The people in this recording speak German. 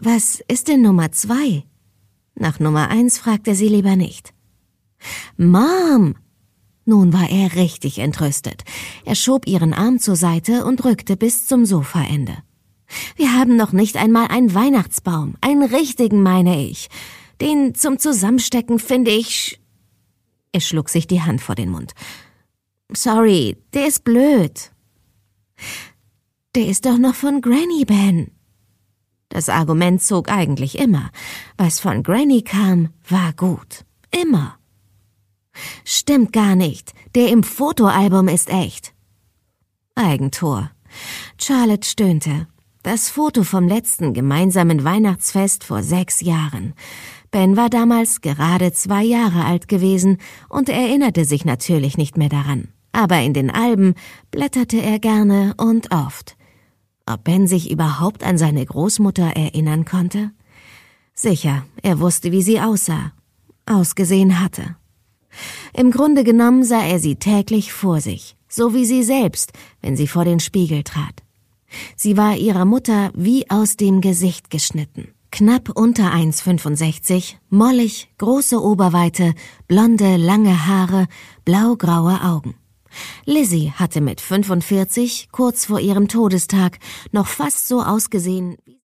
Was ist denn Nummer 2? Nach Nummer 1 fragt er sie lieber nicht. Mom! Nun war er richtig entrüstet. Er schob ihren Arm zur Seite und rückte bis zum Sofaende. Wir haben noch nicht einmal einen Weihnachtsbaum. Einen richtigen, meine ich. Den zum Zusammenstecken finde ich... Er schlug sich die Hand vor den Mund. Sorry, der ist blöd. Der ist doch noch von Granny, Ben. Das Argument zog eigentlich immer. Was von Granny kam, war gut. Immer. Stimmt gar nicht. Der im Fotoalbum ist echt. Eigentor. Charlotte stöhnte. Das Foto vom letzten gemeinsamen Weihnachtsfest vor 6 Jahren. Ben war damals gerade 2 Jahre alt gewesen und erinnerte sich natürlich nicht mehr daran. Aber in den Alben blätterte er gerne und oft. Ob Ben sich überhaupt an seine Großmutter erinnern konnte? Sicher, er wusste, wie sie aussah, ausgesehen hatte. Im Grunde genommen sah er sie täglich vor sich, so wie sie selbst, wenn sie vor den Spiegel trat. Sie war ihrer Mutter wie aus dem Gesicht geschnitten. Knapp unter 1,65, mollig, große Oberweite, blonde, lange Haare, blau-graue Augen. Lizzie hatte mit 45, kurz vor ihrem Todestag, noch fast so ausgesehen wie